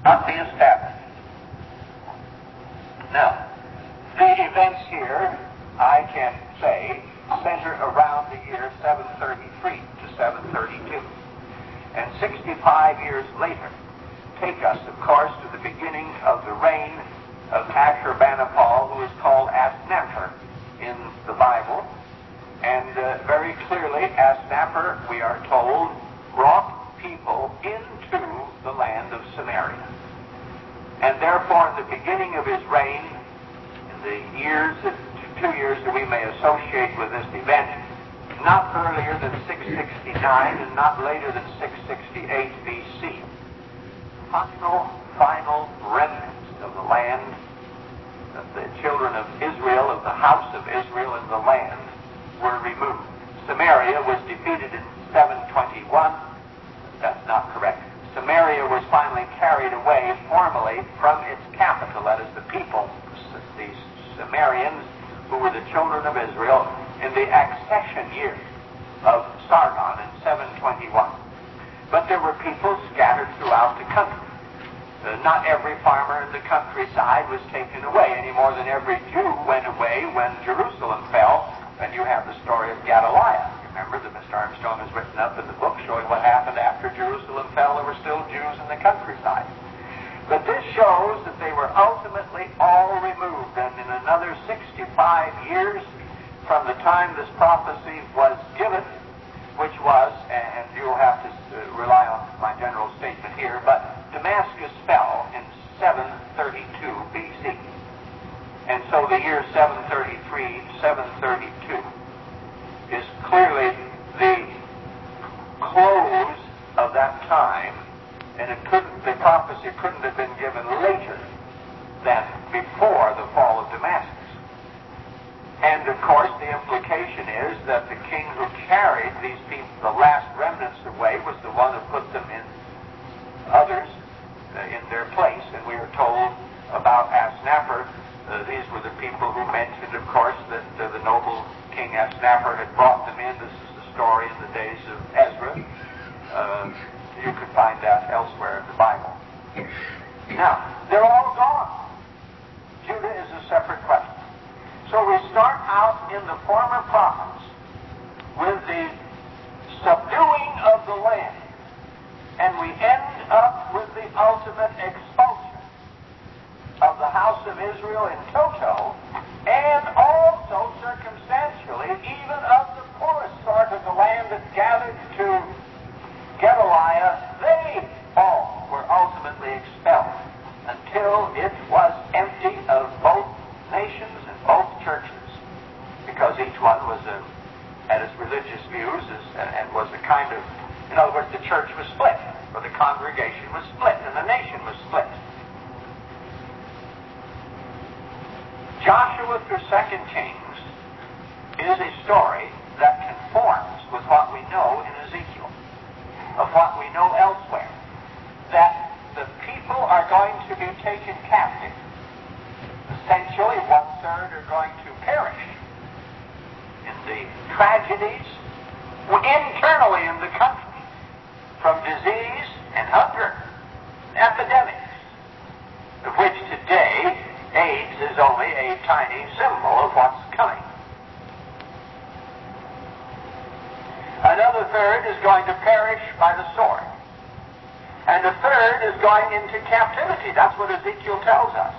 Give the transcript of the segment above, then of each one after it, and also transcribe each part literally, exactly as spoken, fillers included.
not be established. Now, the events here, I can say, center around the year seven thirty-three to seven thirty-two. And sixty-five years later take us, of course, to the beginning of the reign of Ashurbanipal, who is called Asnapper in the Bible. And uh, very clearly, Asnapper, we are told, brought people into the land of Samaria. And therefore, in the beginning of his reign, in the years, that, two years that we may associate with this event, not earlier than six sixty-nine and not later than six sixty-eight B C, final, final remnants of the land, of the children of Israel, of the house of Israel in the land, were removed. Samaria was defeated in seven twenty-one. That's not correct. Samaria was finally carried away formally from its capital, that is the people, these Sumerians, who were the children of Israel, in the accession year of Sargon in seven twenty-one. But there were people scattered throughout the country. Uh, not every farmer in the countryside was taken away, any more than every Jew went away when Jerusalem fell. And you have the story of Gedaliah. Remember that Mister Armstrong has written up in the book showing what happened after Jerusalem fell. There were still Jews in the countryside. But this shows that they were ultimately all removed. And in another sixty-five years from the time this prophecy was given, which was, and you'll have to rely on my general statement here, but Damascus fell in seven thirty-two B C. And so the year seven thirty-three, seven thirty-two is clearly the close of that time, and it couldn't, the prophecy couldn't have been given later than before the fall of Damascus. And of course, the implication is that the king who carried these people, the last remnants away, was the one who put them in others uh, in their place. And we are told about Asnapper. Uh, these were the people who mentioned, of course, that uh, the noble King Asnapper had brought them in. This is the story in the days of Ezra. Uh, you can find that elsewhere in the Bible. Now, they're all gone. Judah is a separate question. So we start out in the former prophets with the subduing of the land, and we end up with the ultimate expulsion of the house of Israel in toto, and also circumstantially even of the poorest sort of the land that gathered to Gedaliah. They all were ultimately expelled until it was empty of both nations and both churches, because each one was a, had its religious views as, and was a kind of, in other words, the church was split, or the congregation was split, and the nation was split. Joshua through Second Kings is a story that conforms with what we know in Ezekiel, of what we know elsewhere, that the people are going to be taken captive. Essentially, one-third are going to perish in the tragedies internally in the country from disease and hunger, epidemics, of which today AIDS is only a tiny symbol of what's coming. Another third is going to perish by the sword. And a third is going into captivity. That's what Ezekiel tells us.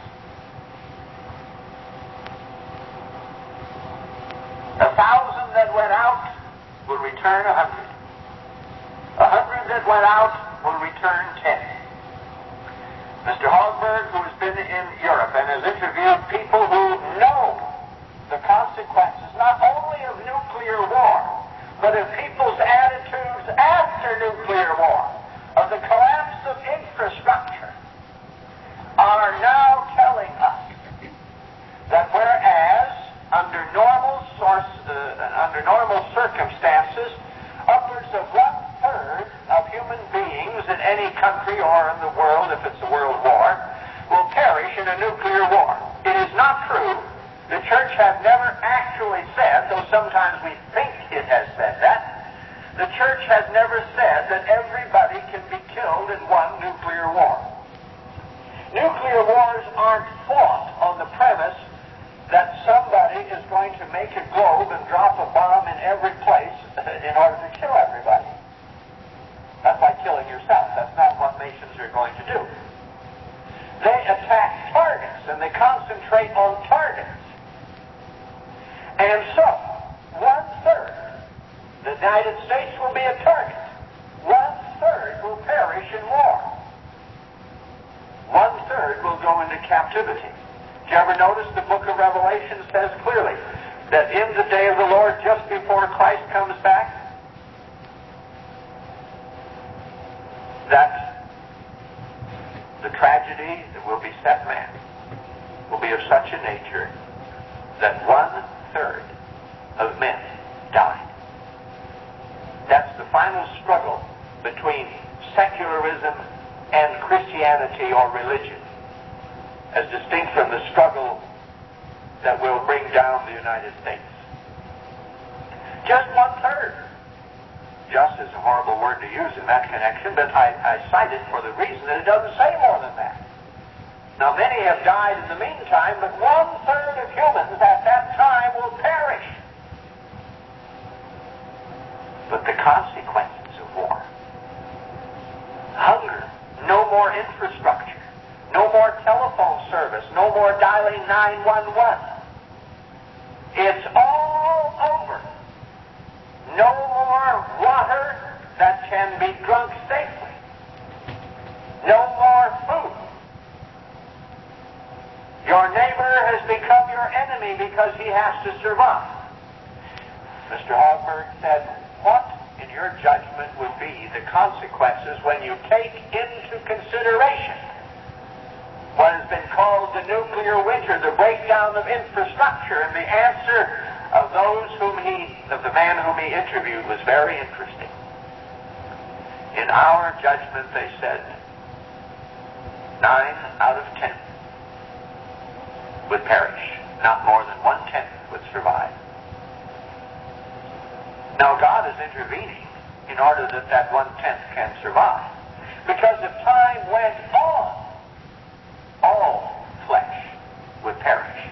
A thousand that went out will return a hundred. A hundred that went out will return ten. Mister Hogberg, who has been in Europe and has interviewed people who know the consequences not only of nuclear war, but of people's attitudes after nuclear war, of the collapse of infrastructure, are now telling us that whereas under normal source, uh, under normal circumstances, upwards of one-third of human beings in any country or in the world, if it's a world war, will perish in a nuclear war. It is not true. The church has never actually said, though sometimes we think it has said that, the church has never said that everybody can be killed in one nuclear war. Nuclear wars aren't fought on the premise that somebody is going to make a globe and drop a bomb in every place in order to kill everybody. That's like killing yourself. That's not what nations are going to do. They attack targets, and they concentrate on targets. And so, one-third, the United States will be a target. One-third will perish in war. One-third will go into captivity. Do you ever notice the book of Revelation says clearly that in the day of the Lord, just before Christ comes back, that the tragedy that will beset man will be of such a nature that one-third of men die. That's the final struggle between secularism and Christianity or religion, as distinct from the struggle that will bring down the United States. Just one-third. Just is a horrible word to use in that connection, but I, I cite it for the reason that it doesn't say more than that. Now, many have died in the meantime, but one-third of humans at that time will perish. But the consequences of war, hunger, no more infrastructure, no more telephone service, no more dialing nine one one. It's all over. No more water that can be drunk safely. No more food. Your neighbor has become your enemy because he has to survive. Mister Hogberg said, what, in your judgment, would be the consequences when you take into consideration what has been called the nuclear winter, the breakdown of infrastructure? And the answer of those whom he, of the man whom he interviewed, was very interesting. In our judgment, they said, nine out of ten would perish. Not more than one-tenth would survive. Now, God is intervening in order that that one-tenth can survive. Because if time went on, all flesh would perish.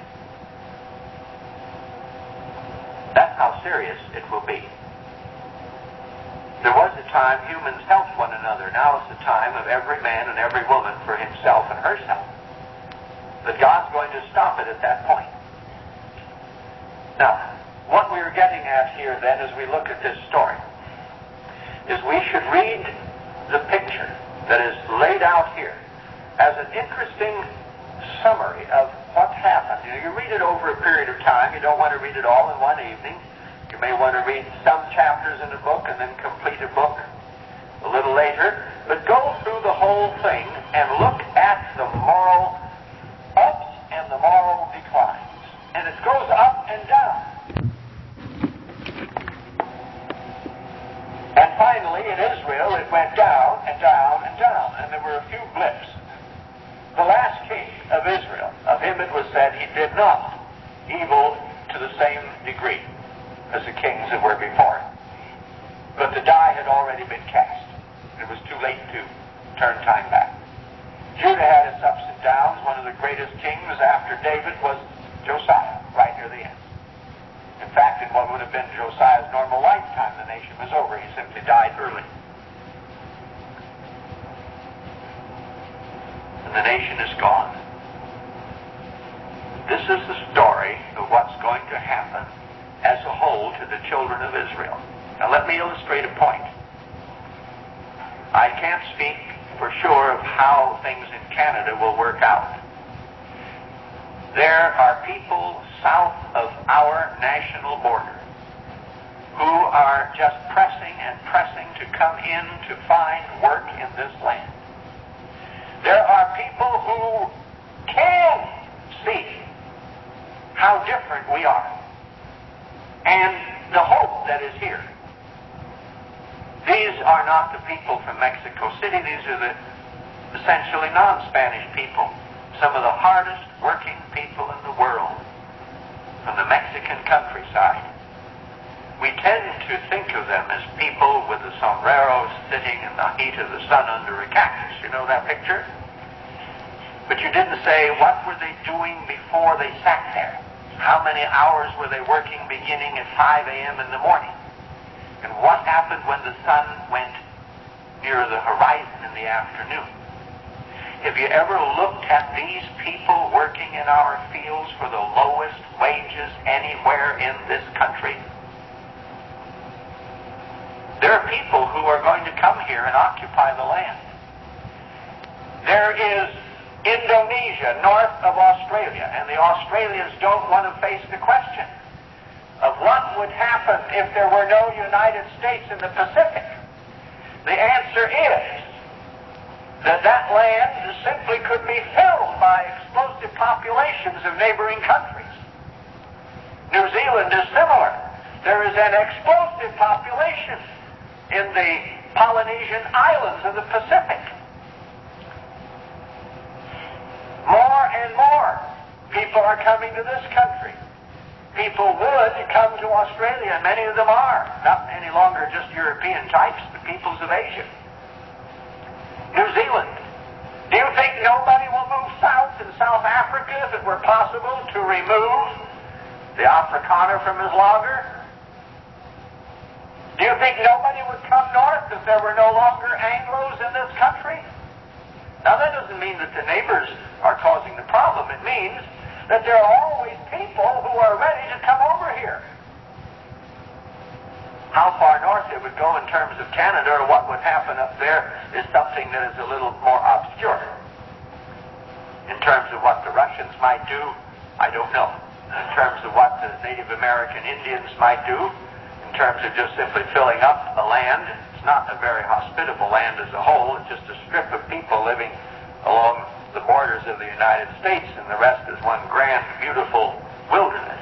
That's how serious it will be. There was a time humans helped one another. Now it's the time of every man and every woman for himself and herself. But God's going to stop it at that point. Now, what we're getting at here then as we look at this story is we should read the picture that is laid out here as an interesting summary of what happened. You know, you read it over a period of time. You don't want to read it all in one evening. You may want to read some chapters in a book and then complete a book a little later. But go through the whole thing and look at the moral ups and the moral declines. And it goes up and down. And finally, in Israel, it went down and down and down. And there were a few blips. The last king of Israel, of him it was said he did not evil to the same degree as the kings that were before him. But the die had already been cast. It was too late to turn time back. Judah had its ups and downs. One of the greatest kings after David was Josiah, right near the end. In fact, in what would have been Josiah's normal lifetime, the nation was over. He simply died early. And the nation is gone. This is the story of what's going to happen as a whole to the children of Israel. Now let me illustrate a point. I can't speak for sure of how things in Canada will work out. There are people south of our national border who are just pressing and pressing to come in to find work in this land. There are people who can see how different we are and the hope that is here. These are not the people from Mexico City. These are the essentially non-Spanish people, some of the hardest working people in the world from the Mexican countryside. We tend to think of them as people with the sombreros sitting in the heat of the sun under a cactus. You know that picture? But you didn't say, what were they doing before they sat there? How many hours were they working beginning at five a.m. in the morning? And what happened when the sun went near the horizon in the afternoon? Have you ever looked at these people working in our fields for the lowest wages anywhere in this country? There are people who are going to come here and occupy the land. There is Indonesia north of Australia, and the Australians don't want to face the question of what would happen if there were no United States in the Pacific. The answer is that that land simply could be filled by explosive populations of neighboring countries. New Zealand is similar. There is an explosive population in the Polynesian islands of the Pacific. More and more people are coming to this country. People would come to Australia, and many of them are. Not any longer just European types, but peoples of Asia. New Zealand. Do you think nobody will move south in South Africa if it were possible to remove the Afrikaner from his lager? Do you think nobody would come north if there were no longer Anglos in this country? Now, that doesn't mean that the neighbors are causing the problem. It means that there are always people who are ready to come over here. How far north it would go in terms of Canada or what would happen up there is something that is a little more obscure. In terms of what the Russians might do, I don't know. In terms of what the Native American Indians might do, in terms of just simply filling up the land, it's not a very hospitable land as a whole. It's just a strip of people living along the borders of the United States, and the rest is one grand, beautiful wilderness.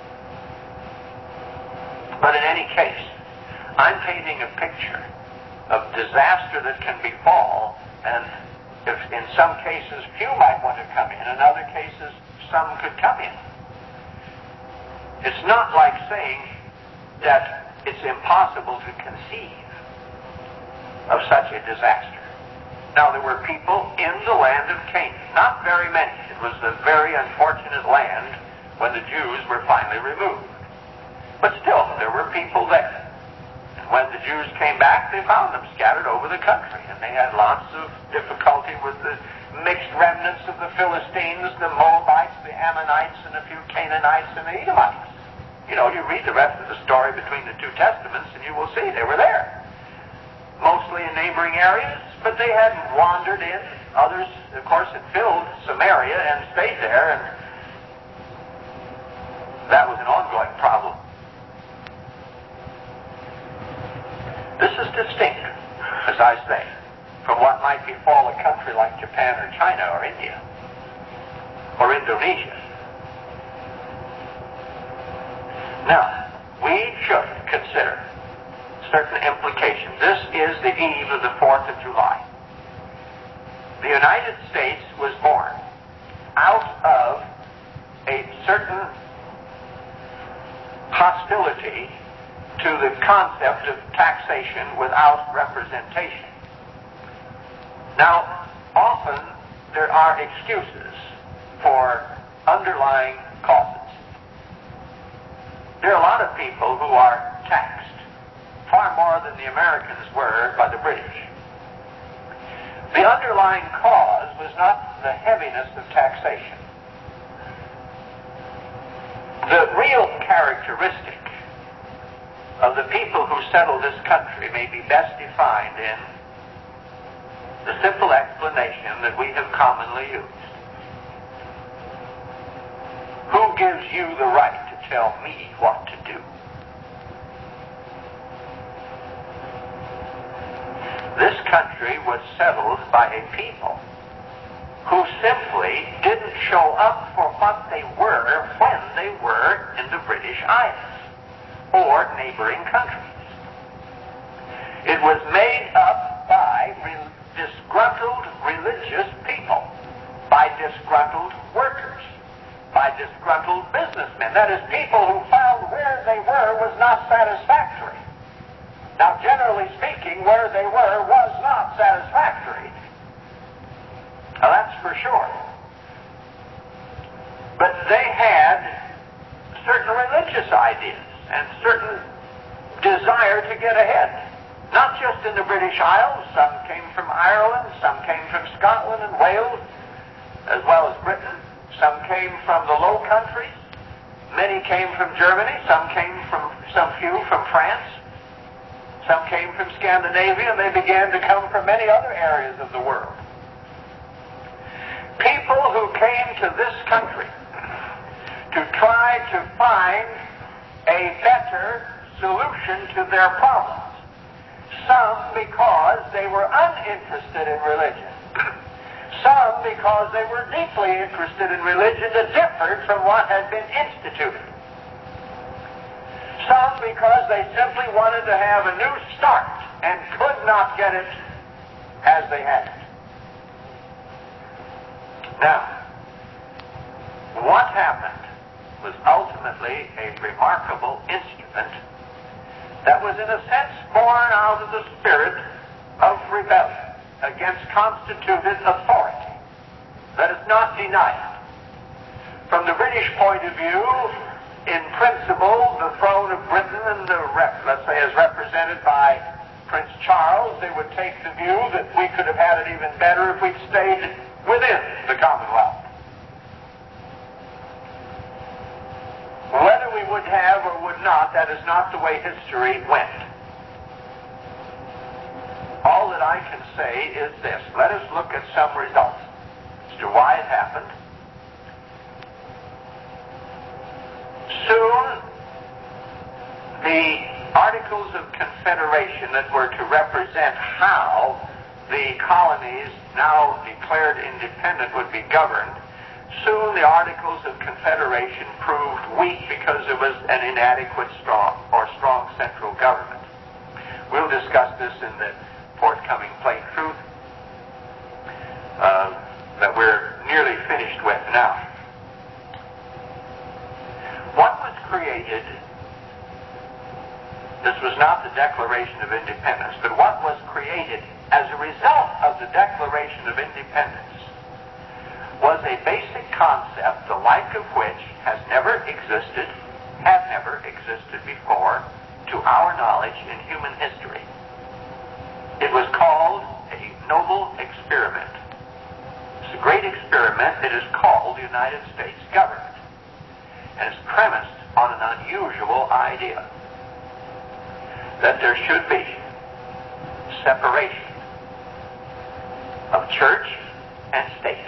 But in any case, I'm painting a picture of disaster that can befall, and if in some cases few might want to come in, in other cases some could come in. It's not like saying that it's impossible to conceive of such a disaster. Now, there were people in the land of Canaan, not very many. It was a very unfortunate land when the Jews were finally removed. But still, there were people there. And when the Jews came back, they found them scattered over the country, and they had lots of difficulty with the mixed remnants of the Philistines, the Moabites, the Ammonites, and a few Canaanites and the Edomites. You know, you read the rest of the story between the two testaments, and you will see they were there. Mostly in neighboring areas, but they had wandered in. Others, of course, had filled Samaria and stayed there, and that was an ongoing problem. This is distinct, as I say, from what might befall a country like Japan or China or India or Indonesia. Now, we should consider certain implications. This is the eve of the fourth of July. The United States was born out of a certain hostility to the concept of taxation without representation. Now, often there are excuses for underlying causes. There are a lot of people who are taxed, far more than the Americans were by the British. The underlying cause was not the heaviness of taxation. The real characteristic of the people who settled this country may be best defined in the simple explanation that we have commonly used. Who gives you the right to tell me what to do? This country was settled by a people who simply didn't show up for what they were when they were in the British Isles or neighboring countries. It was made up by re- disgruntled religious people, by disgruntled workers, by disgruntled businessmen. That is, people who found where they were was not satisfactory. Now, generally speaking, where they were was not satisfactory. Now, that's for sure. British Isles, some came from Ireland, some came from Scotland and Wales, as well as Britain. Some came from the Low Countries. Many came from Germany. Some came from, some few from France. Some came from Scandinavia, and they began to come from many other areas of the world. People who came to this country to try to find a better solution to their problems. Some because they were uninterested in religion. Some because they were deeply interested in religion that differed from what had been instituted. Some because they simply wanted to have a new start and could not get it as they had it. Now, what happened was ultimately a remarkable instrument that was in a sense born out of the spirit of rebellion against constituted authority. Let us not deny it. From the British point of view, in principle, the throne of Britain and the, rep, let's say, as represented by Prince Charles, they would take the view that we could have had it even better if we'd stayed within the Commonwealth. Whether we would have or would not, that is not the way history went. All that I can say is this. Let us look at some results as to why it happened. Soon, the Articles of Confederation that were to represent how the colonies now declared independent would be governed, soon the Articles of Confederation proved weak because there was an inadequate strong or strong central government. We'll discuss this in the forthcoming Plain Truth uh, that we're nearly finished with now. What was created, this was not the Declaration of Independence, but what was created as a result of the Declaration of Independence was a basic concept, the like of which has never existed, had never existed before, to our knowledge in human history. It was called a noble experiment. It's a great experiment. It is called the United States government. And it's premised on an unusual idea that there should be separation of church and state.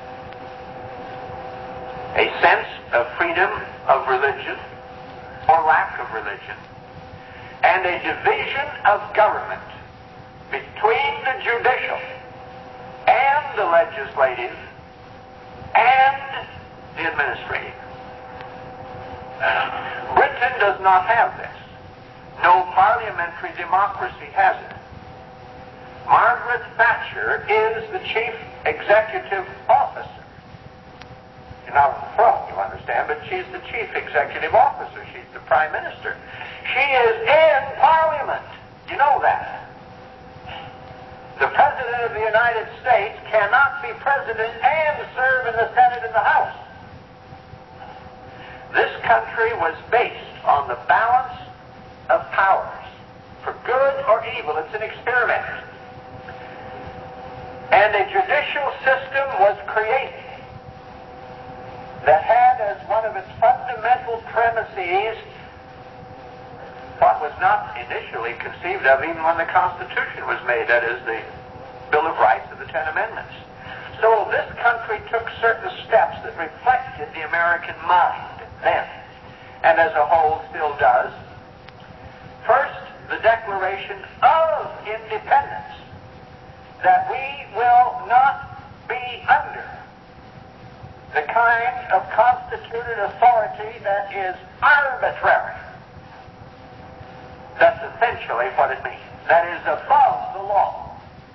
A sense of freedom of religion or lack of religion, and a division of government between the judicial and the legislative and the administrative. Britain does not have this. No parliamentary democracy has it. Margaret Thatcher is the chief executive officer. She's not on the throne, you understand, but she's the chief executive officer. She's the prime minister. She is in Parliament. You know that. The President of the United States cannot be President and serve in the Senate and the House. This country was based on the balance of powers, for good or evil. It's an experiment. And a judicial system was created that had as one of its fundamental premises what was not initially conceived of even when the Constitution was made, that is, the Bill of Rights of the Ten Amendments. So this country took certain steps that reflected the American mind then, and as a whole still does. First, the Declaration of Independence, that we will not be under the kind of constituted authority that is arbitrary. That's essentially what it means. That is above the law.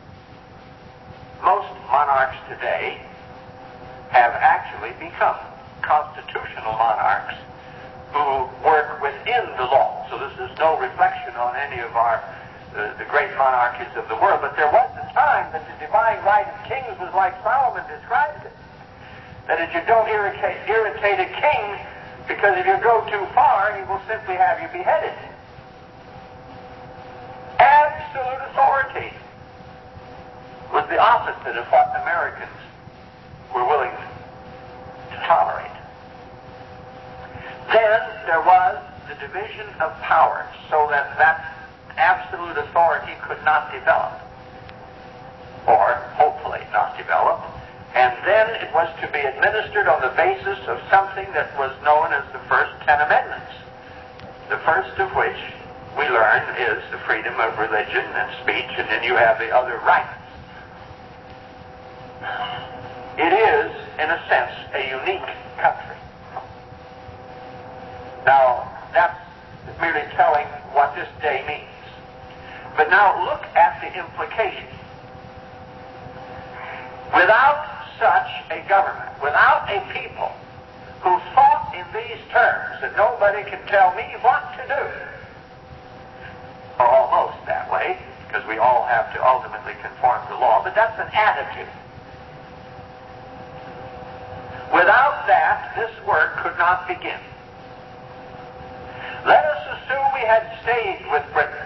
Most monarchs today have actually become constitutional monarchs who work within the law. So this is no reflection on any of our uh, the great monarchies of the world, but there was a time that the divine right of kings was like Solomon described it. That if you don't irritate, irritate a king, because if you go too far, he will simply have you beheaded. Absolute authority. authority was the opposite of what Americans were willing to tolerate. Then there was the division of powers, so that that absolute authority could not develop, or hopefully not develop, and then it was to be administered on the basis of something that was known as the first ten amendments, the first of which we learn is the freedom of religion and speech, and then you have the other rights. It is, in a sense, a unique country. Now, that's merely telling what this day means. But now look at the implications. Without such a government, without a people who thought in these terms that nobody can tell me what to do, or almost that way, because we all have to ultimately conform to law, but that's an attitude. Without that, this work could not begin. Let us assume we had stayed with Britain.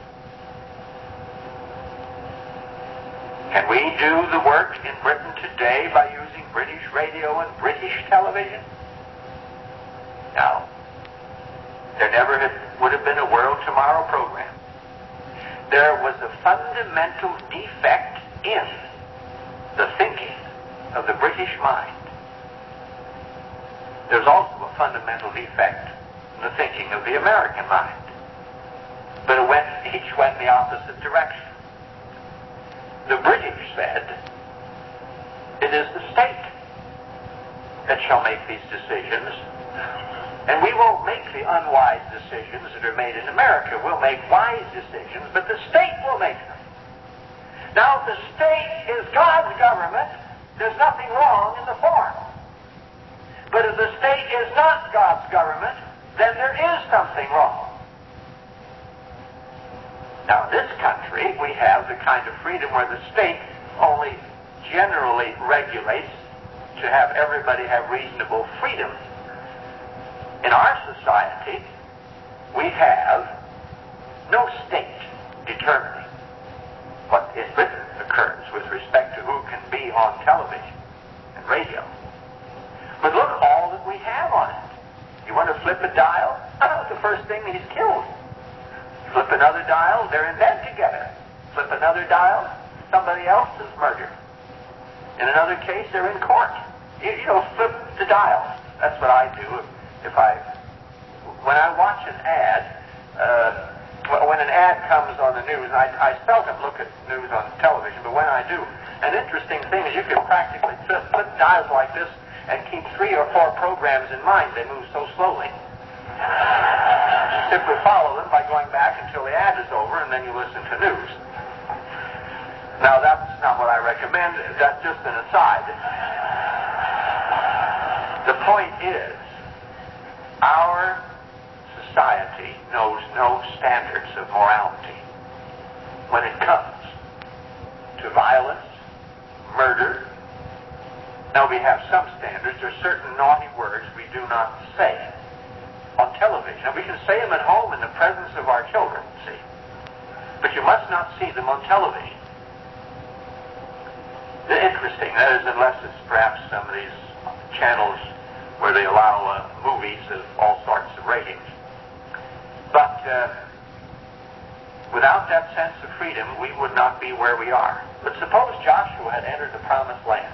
Can we do the work in Britain today by using British radio and British television? No. There never had, would have been a World Tomorrow program. There was a fundamental defect in the thinking of the British mind. There's also a fundamental defect in the thinking of the American mind. But it went, each went in the opposite direction. The British said, it is the state that shall make these decisions, and we won't make the unwise decisions that are made in America. We'll make wise decisions, but the state will make them. Now, if the state is God's government, there's nothing wrong in the form. But if the state is not God's government, then there is something wrong. Now, in this country, we have the kind of freedom where the state only generally regulates to have everybody have reasonable freedom. In our society, we have no state determining what in Britain occurs with respect to who can be on television and radio. But look, all that we have on it. You want to flip a dial? The first thing, he's killed. Flip another dial, they're in bed together. Flip another dial, somebody else is murdered. In another case, they're in court. You, you know, flip the dials. That's what I do. If I, when I watch an ad, uh, when an ad comes on the news, I, I seldom look at news on television, but when I do, an interesting thing is you can practically flip, flip dials like this and keep three or four programs in mind. They move so slowly. Simply follow them by going back until the ad is over, and then you listen to news. Now, that's not what I recommend. That's just an aside. The point is, our society knows no standards of morality when it comes to violence, murder. Now, we have some standards. There are certain naughty words we do not say on television. And we can say them at home in the presence of our children, see. But you must not see them on television. They're interesting, that is, unless it's perhaps some of these channels where they allow uh, movies of all sorts of ratings. But uh, without that sense of freedom, we would not be where we are. But suppose Joshua had entered the promised land.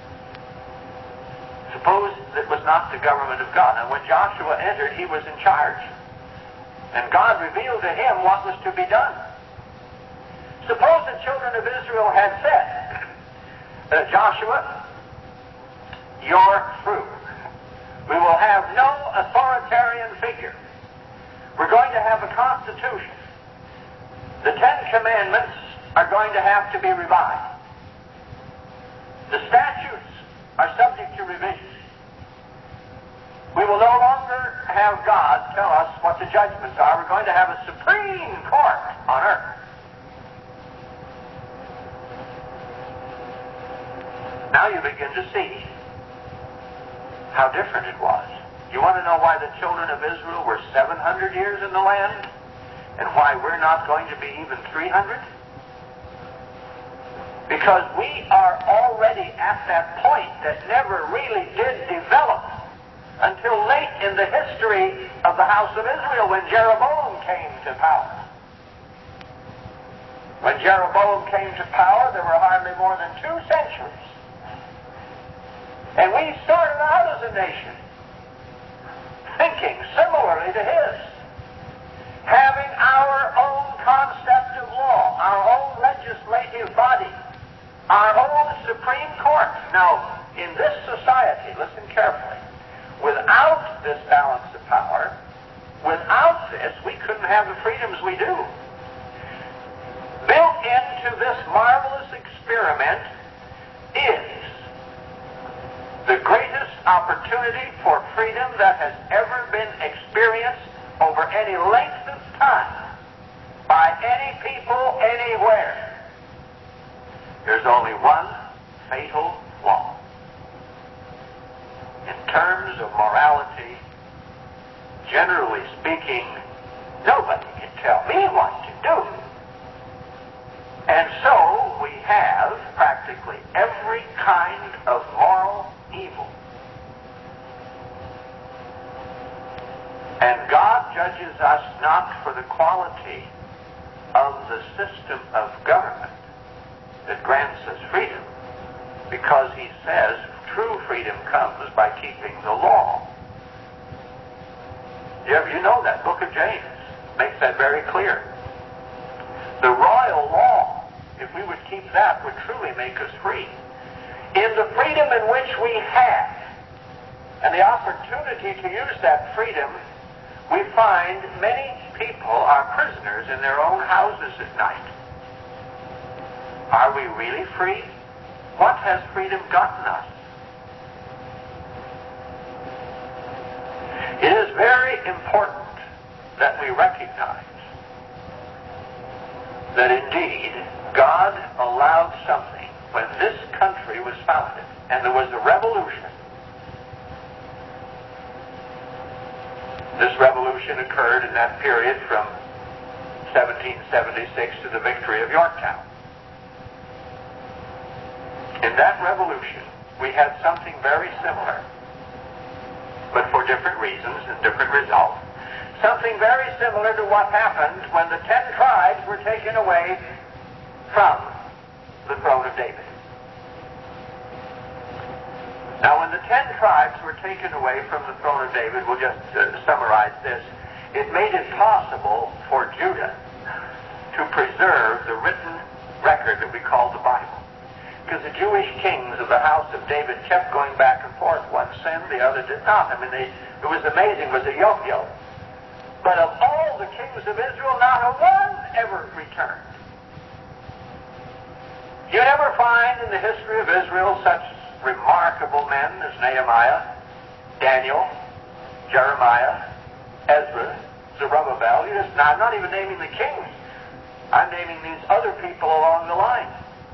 Suppose it was not the government of God. And when Joshua entered, he was in charge. And God revealed to him what was to be done. Suppose the children of Israel had said, uh, Joshua, you're through. We will have no authoritarian figure. We're going to have a constitution. The Ten Commandments are going to have to be revised. The statutes are subject to revision. We will no longer have God tell us what the judgments are. We're going to have a supreme court on earth. Now you begin to see how different it was. You want to know why the children of Israel were seven hundred years in the land? And why we're not going to be even three hundred? Because we are already at that point that never really did develop until late in the history of the house of Israel when Jeroboam came to power. When Jeroboam came to power, there were hardly more than two centuries. And we started out as a nation thinking similarly to his, having our own concept of law, our own legislative body, our own Supreme Court. Now, in this society, listen carefully, without this balance of power, without this, we couldn't have the freedoms we do. Built into this marvelous experiment is the greatest opportunity for freedom that has ever been experienced over any length of time by any people anywhere. There's only one fatal law. In terms of morality, generally speaking, nobody can tell me what to do. And so we have practically every kind of moral evil. And God judges us not for the quality of the system of government that grants us freedom, because he says true freedom comes by keeping the law. You, ever, you know that book of James makes that very clear. The royal law, if we would keep that, would truly make us free. In the freedom in which we have, and the opportunity to use that freedom, we find many people are prisoners in their own houses at night. Are we really free? What has freedom gotten us? It is very important that we recognize that indeed God allowed something when this country was founded and there was a revolution. This revolution occurred in that period from seventeen seventy-six to the victory of Yorktown. In that revolution, we had something very similar, but for different reasons and different results. Something very similar to what happened when the ten tribes were taken away from the throne of David. Now, when the ten tribes were taken away from the throne of David, we'll just uh, summarize this, it made it possible for Judah to preserve the written record that we call the Bible. Because the Jewish kings of the house of David kept going back and forth. One sinned, the other did not. I mean, they, it was amazing. It was a yo-yo. But of all the kings of Israel, not a one ever returned. You never find in the history of Israel such remarkable men as Nehemiah, Daniel, Jeremiah, Ezra, Zerubbabel. You just, now, I'm not even naming the kings. I'm naming these other people along the line.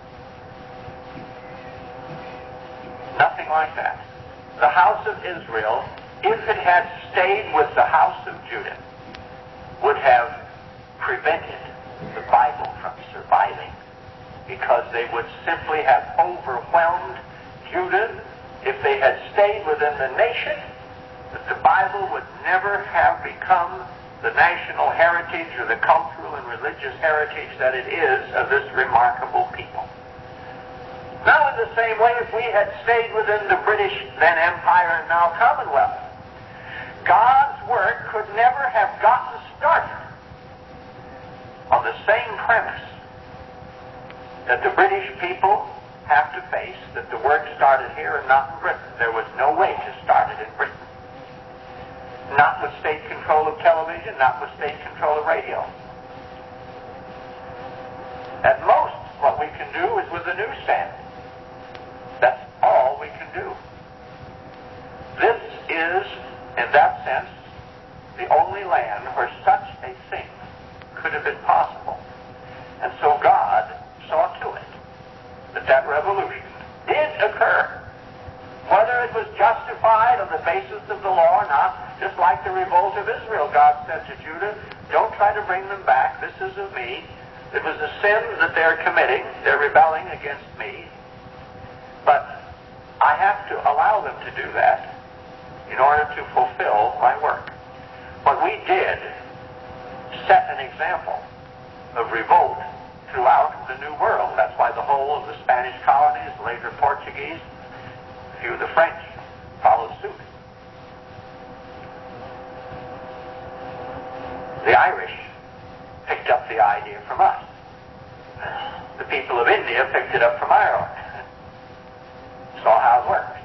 Nothing like that. The house of Israel, if it had stayed with the house of Judah, would have prevented the Bible from surviving, because they would simply have overwhelmed Judah. If they had stayed within the nation, that the Bible would never have become the national heritage or the cultural and religious heritage that it is of this remarkable people. Now, in the same way, if we had stayed within the British then Empire and now Commonwealth, God's work could never have gotten started on the same premise that the British people have to face, that the work started here and not in Britain. There was no way to start it in Britain. Not with state control of television, not with state control of radio. At most, what we can do is with a newsstand. That's all we can do. This is, in that sense, the only land where such a thing could have been possible. And so God saw to it that that revolution did occur. Whether it was justified on the basis of the law or not, just like the revolt of Israel, God said to Judah, don't try to bring them back. This is of me. It was a sin that they're committing. They're rebelling against me. But I have to allow them to do that in order to fulfill my work. What we did set an example of revolt throughout the New World. That's why the whole of the Spanish colonies, later Portuguese, a few of the French followed suit. The Irish picked up the idea from us. The people of India picked it up from Ireland. Saw how it worked.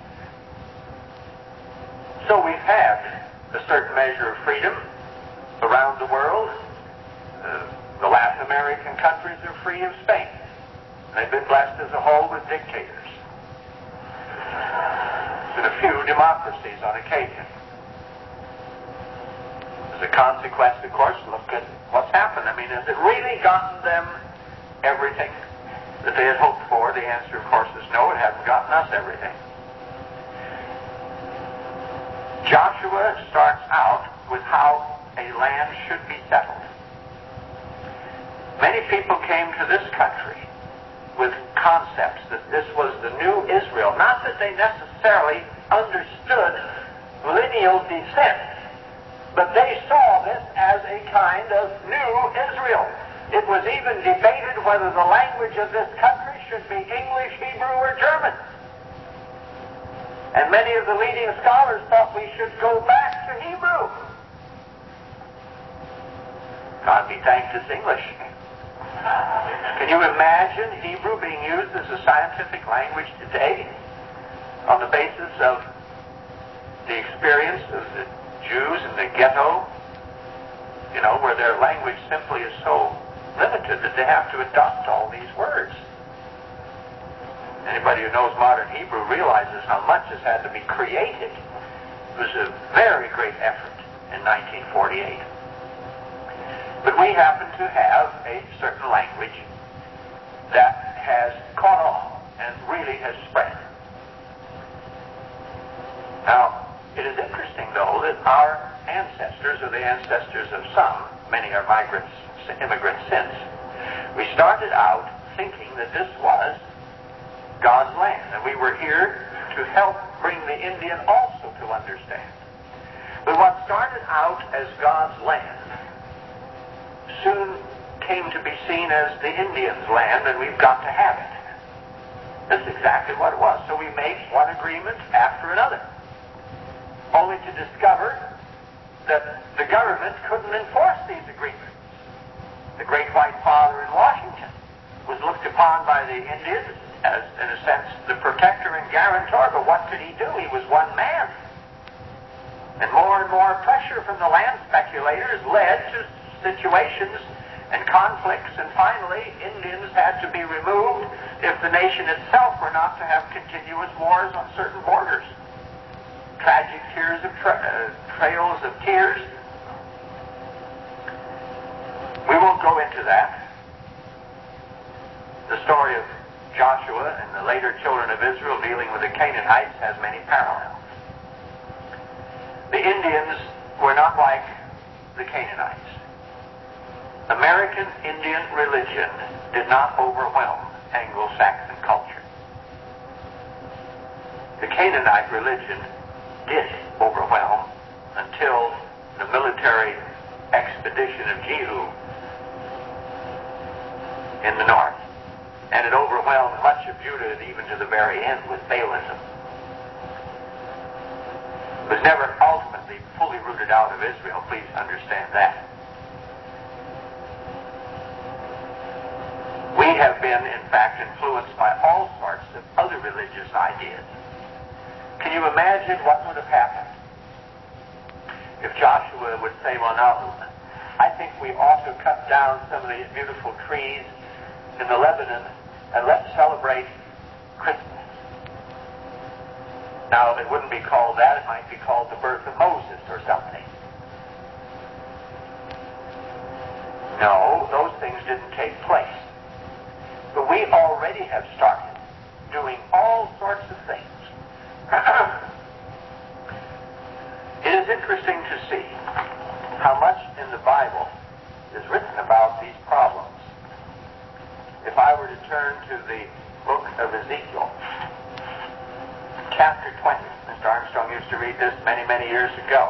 So we've had a certain measure of freedom around the world. Uh, the Latin American countries are free of Spain. They've been blessed as a whole with dictators. And a few democracies on occasion. As a consequence, of course, look at what's happened. I mean, has it really gotten them everything that they had hoped for? The answer, of course, is no, it hasn't gotten us everything. Joshua starts out with how a land should be settled. Many people came to this country with concepts that this was the new Israel. Not that they necessarily understood lineal descent, but they saw this as a kind of new Israel. It was even debated whether the language of this country should be English, Hebrew, or German. And many of the leading scholars thought we should go back to Hebrew. God be thanked it's English. Can you imagine Hebrew being used as a scientific language today on the basis of the experience of the Jews in the ghetto, you know, where their language simply is so limited that they have to adopt all these words? Anybody who knows modern Hebrew realizes how much has had to be created. It was a very great effort in nineteen forty-eight. But we happen to have a certain language that has caught on and really has spread. Now, it is interesting, though, that our ancestors, or the ancestors of some, many are migrants, immigrants since, we started out thinking that this was God's land, and we were here to help bring the Indian also to understand. But what started out as God's land soon came to be seen as the Indians' land, and we've got to have it. That's exactly what it was. So we made one agreement after another, only to discover that the government couldn't enforce these agreements. The Great White Father in Washington was looked upon by the Indians as, in a sense, the protector and guarantor, but what could he do? He was one man. And more and more pressure from the land speculators led to situations and conflicts, and finally Indians had to be removed if the nation itself were not to have continuous wars on certain borders. Tragic tears of tra- uh, trails of tears. We won't go into that. The story of Joshua and the later children of Israel dealing with the Canaanites has many parallels. The Indians were not like the Canaanites. American Indian religion did not overwhelm Anglo-Saxon culture. The Canaanite religion did overwhelm until the military expedition of Jehu in the north. And it overwhelmed much of Judah, even to the very end, with Baalism. It was never ultimately fully rooted out of Israel, please understand that. We have been, in fact, influenced by all sorts of other religious ideas. Can you imagine what would have happened if Joshua would say, well, now, I think we ought to cut down some of these beautiful trees in the Lebanon and let's celebrate Christmas. Now, it wouldn't be called that. It might be called the birth of Moses or something. No, those things didn't take place. But we already have started doing all sorts of things. It is interesting to see how much in the Bible is written about these problems chapter twenty. Mister Armstrong used to read this many, many years ago.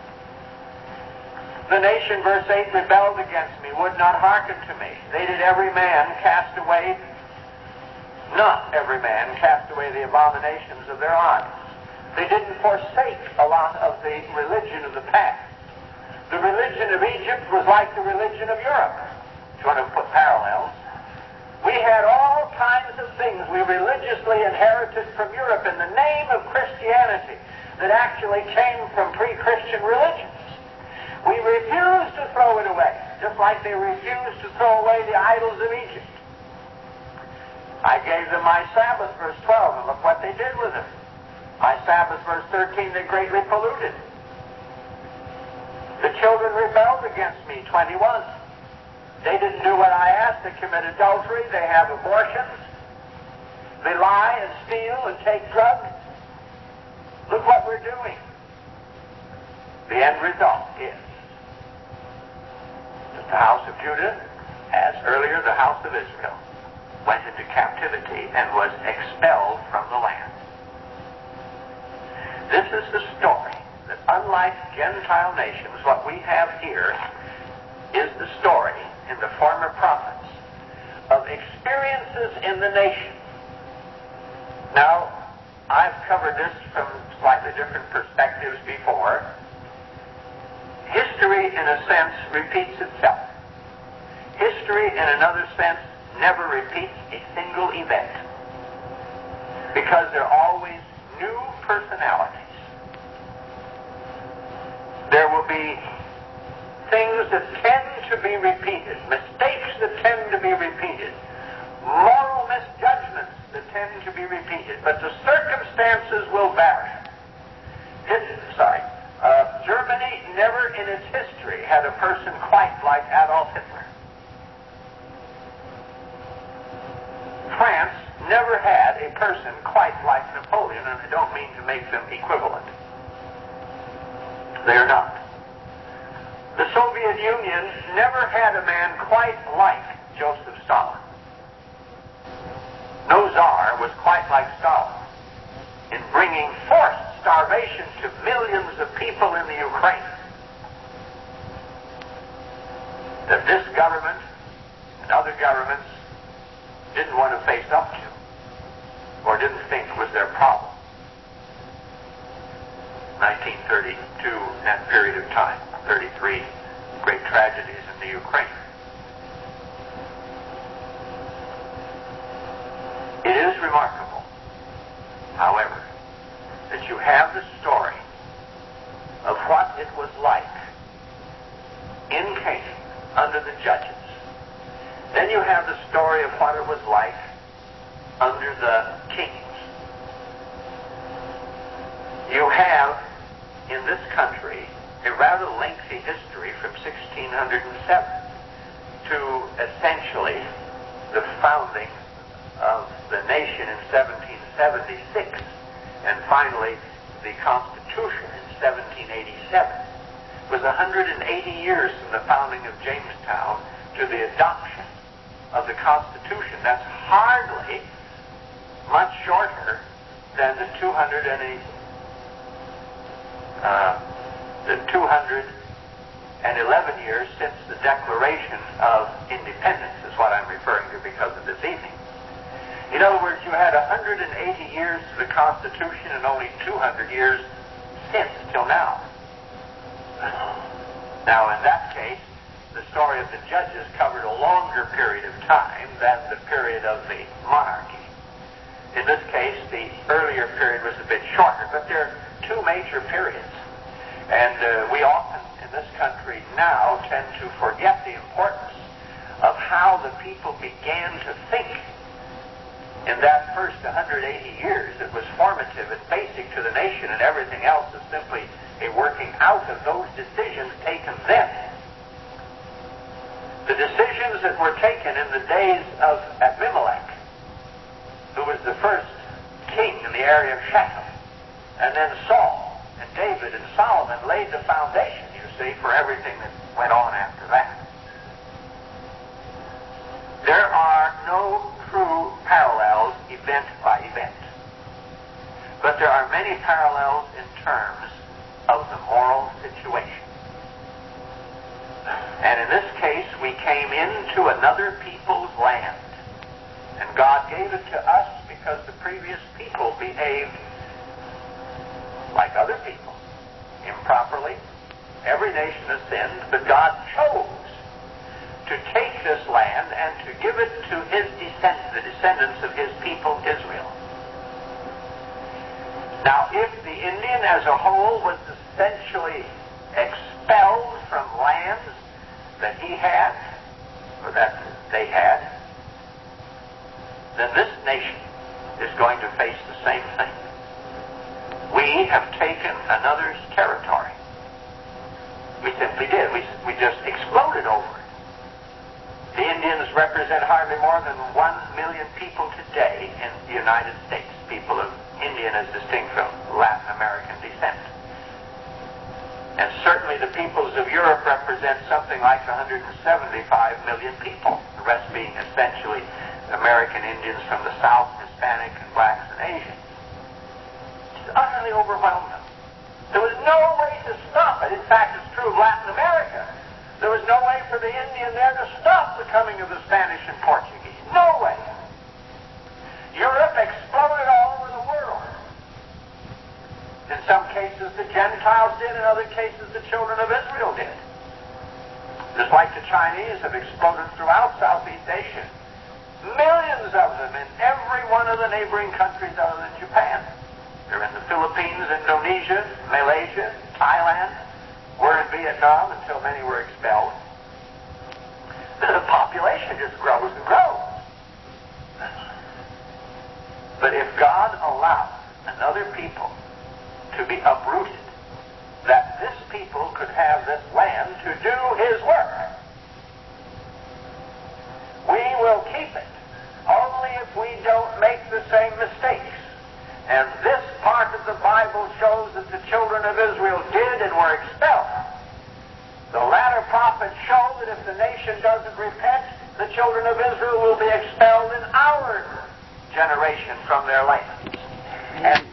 The nation, verse eight, rebelled against me, would not hearken to me. They did every man cast away, not every man cast away the abominations of their eyes. They didn't forsake a lot of the religion of the past. The religion of Egypt was like the religion of Europe, if you want to put parallels. We had all kinds of things we religiously inherited from Europe in the name of Christianity that actually came from pre-Christian religions. We refused to throw it away, just like they refused to throw away the idols of Egypt. I gave them my Sabbath, verse twelve, and look what they did with it. My Sabbath, verse thirteen, they greatly polluted. The children rebelled against me, twenty-one. They didn't do what I asked. They commit adultery. They have abortions. They lie and steal and take drugs. Look what we're doing. The end result is that the house of Judah, as earlier the house of Israel, went into captivity and was expelled from the land. This is the story that, unlike Gentile nations, what we have here is the story in the former prophets of experiences in the nation. Now, I've covered this from slightly different perspectives before. History, in a sense, repeats itself. History, in another sense, never repeats a single event, because there are always new personalities. There will be things that tend to be repeated, mistakes that tend to be repeated, moral misjudgments that tend to be repeated, but the circumstances will vary. It, sorry, uh, Germany never in its history had a person quite like Adolf Hitler. France never had a person quite like Napoleon, and I don't mean to make them equivalent. They are not. The Soviet Union never had a man quite like Joseph Stalin. No czar was quite like Stalin in bringing forced starvation to millions of people in the Ukraine that this government and other governments didn't want to face up to, or didn't think was their problem. nineteen thirty-two, that period of time, thirty-three, great tragedies in the Ukraine. It is remarkable, however, that you have the story of what it was like in Canaan under the judges. Then you have the story of what it was like under the kings. You have, in this country, a rather lengthy history from sixteen oh seven to essentially the founding of the nation in seventeen seventy-six, and finally the Constitution in seventeen eighty-seven. It was one hundred eighty years from the founding of Jamestown to the adoption of the Constitution. That's hardly much shorter than the two hundred eighty, uh, the two hundred eleven years since the Declaration of Independence is what I'm referring to because of this evening. In other words, you had one hundred eighty years to the Constitution and only two hundred years since till now. Now, in that case, the story of the judges covered a longer period of time than the period of the monarchy. In this case, the earlier period was a bit shorter, but there are two major periods. And uh, we often, in this country now, tend to forget the importance of how the people began to think in that first one hundred eighty years. It was formative and basic to the nation, and everything else is simply a working out of those decisions taken then. The decisions that were taken in the days of Abimelech, who was the first king in the area of Shechem, and then Saul and David and Solomon laid the foundation, you see, for everything that went on after that. There are no true parallels event by event. but there are many parallels in terms of the moral situation. And in this case, we came into another people's land. And God gave it to us because the previous people behaved like other people, improperly. Every nation has sinned, but God chose to take this land and to give it to his descendants, the descendants of his people, Israel. Now, if the Indian as a whole was essentially expelled from lands that he had, or that they had, then this nation is going to face the same thing. We have taken another's territory. We simply did. We, we just exploded over it. The Indians represent hardly more than one million people today in the United States, people of Indian as distinct from Latin American descent. And certainly the peoples of Europe represent something like one hundred seventy-five million people, the rest being essentially American Indians from the South, Hispanic, and blacks and Asians. It's utterly overwhelmed them. There was no way to stop it. In fact, it's true of Latin America. There was no way for the Indian there to stop the coming of the Spanish and Portuguese. No way. Europe exploded all over the world. In some cases the Gentiles did, in other cases the children of Israel did. Just like the Chinese have exploded throughout Southeast Asia. Millions of them in every one of the neighboring countries other than Japan. They're in the Philippines, Indonesia, Malaysia, Thailand. We're in Vietnam until many were expelled. The population just grows and grows. But if God allowed another people to be uprooted, that this people could have this land to do his work, we will keep it only if we don't make the same mistakes. And this part of the Bible shows that the children of Israel did and were expelled. The latter prophets show that if the nation doesn't repent, the children of Israel will be expelled in our generation from their land. And